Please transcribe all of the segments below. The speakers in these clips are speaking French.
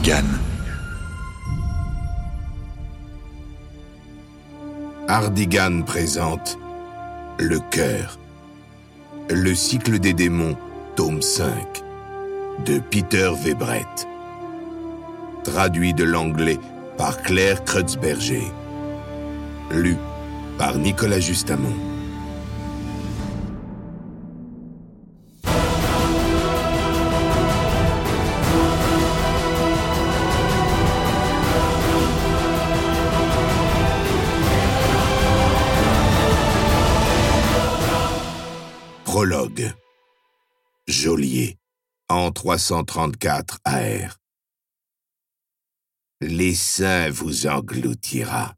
Ardigan. Ardigan présente Le Cœur. Le cycle des démons, tome 5, de Peter Webrett. Traduit de l'anglais par Claire Kreutzberger. Lu par Nicolas Justamont. Prologue. Geôlier, an 334 AR. L'essaim vous engloutira.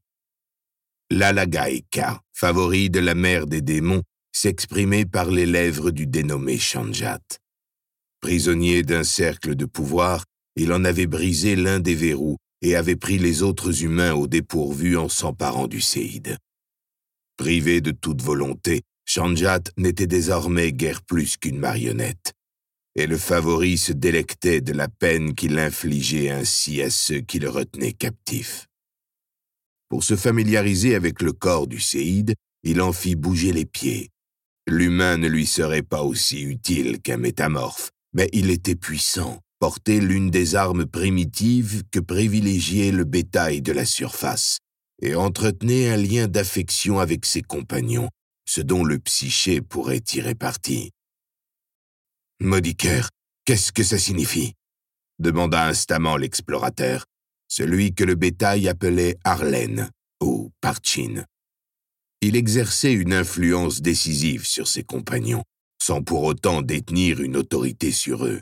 L'Alagaïka, favori de la mère des démons, s'exprimait par les lèvres du dénommé Shanjat. Prisonnier d'un cercle de pouvoir, il en avait brisé l'un des verrous et avait pris les autres humains au dépourvu en s'emparant du séide. Privé de toute volonté, Shanjat n'était désormais guère plus qu'une marionnette, et le favori se délectait de la peine qu'il infligeait ainsi à ceux qui le retenaient captif. Pour se familiariser avec le corps du séide, il en fit bouger les pieds. L'humain ne lui serait pas aussi utile qu'un métamorphe, mais il était puissant, portait l'une des armes primitives que privilégiait le bétail de la surface, et entretenait un lien d'affection avec ses compagnons, ce dont le psyché pourrait tirer parti. « Maudit cœur, qu'est-ce que ça signifie ?» demanda instamment l'explorateur, celui que le bétail appelait Arlen, ou Parchin. Il exerçait une influence décisive sur ses compagnons, sans pour autant détenir une autorité sur eux.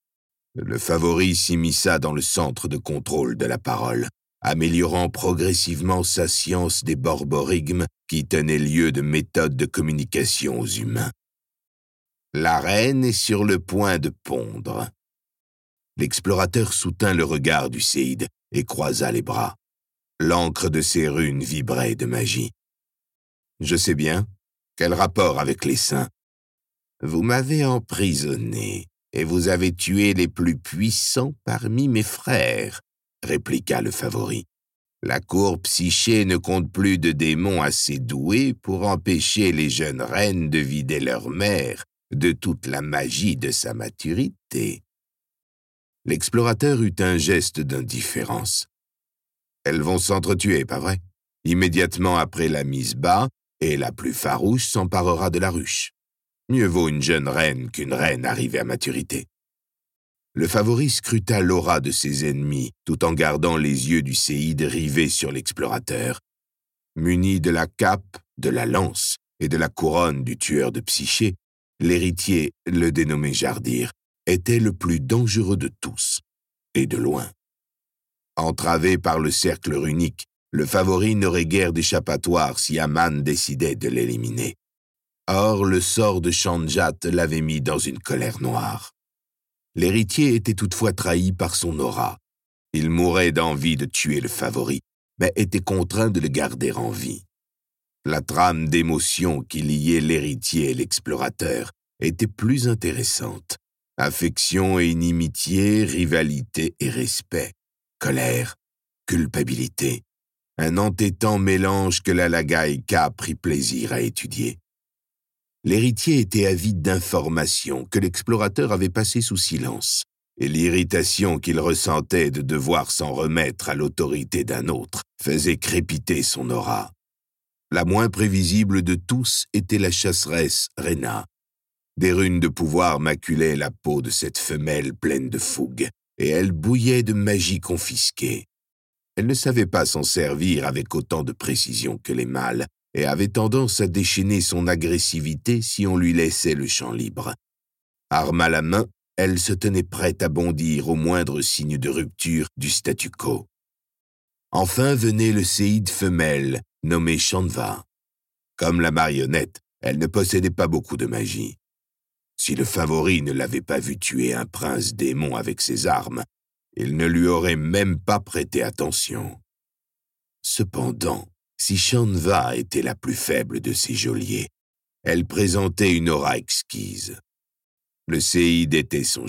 Le favori s'immisça dans le centre de contrôle de la parole, améliorant progressivement sa science des borborigmes qui tenait lieu de méthode de communication aux humains. La reine est sur le point de pondre. L'explorateur soutint le regard du séide et croisa les bras. L'encre de ses runes vibrait de magie. « Je sais bien. Quel rapport avec les saints ? Vous m'avez emprisonné et vous avez tué les plus puissants parmi mes frères, » répliqua le favori. La cour psyché ne compte plus de démons assez doués pour empêcher les jeunes reines de vider leur mère de toute la magie de sa maturité. L'explorateur eut un geste d'indifférence. Elles vont s'entretuer, pas vrai? Immédiatement après la mise bas, et la plus farouche s'emparera de la ruche. Mieux vaut une jeune reine qu'une reine arrivée à maturité. Le favori scruta l'aura de ses ennemis, tout en gardant les yeux du séide rivés sur l'explorateur. Muni de la cape, de la lance et de la couronne du tueur de psyché, l'héritier, le dénommé Jardir, était le plus dangereux de tous, et de loin. Entravé par le cercle runique, le favori n'aurait guère d'échappatoire si Aman décidait de l'éliminer. Or, le sort de Shanjat l'avait mis dans une colère noire. L'héritier était toutefois trahi par son aura. Il mourait d'envie de tuer le favori, mais était contraint de le garder en vie. La trame d'émotions qui liait l'héritier et l'explorateur était plus intéressante. Affection et inimitié, rivalité et respect, colère, culpabilité. Un entêtant mélange que l'Alagaïka prit plaisir à étudier. L'héritier était avide d'informations que l'explorateur avait passées sous silence, et l'irritation qu'il ressentait de devoir s'en remettre à l'autorité d'un autre faisait crépiter son aura. La moins prévisible de tous était la chasseresse Rena. Des runes de pouvoir maculaient la peau de cette femelle pleine de fougue, et elle bouillait de magie confisquée. Elle ne savait pas s'en servir avec autant de précision que les mâles, et avait tendance à déchaîner son agressivité si on lui laissait le champ libre. Arme à la main, elle se tenait prête à bondir au moindre signe de rupture du statu quo. Enfin venait le séide femelle, nommé Shanva. Comme la marionnette, elle ne possédait pas beaucoup de magie. Si le favori ne l'avait pas vu tuer un prince démon avec ses armes, il ne lui aurait même pas prêté attention. Cependant, si Shanva était la plus faible de ses geôliers, elle présentait une aura exquise. Le séide était son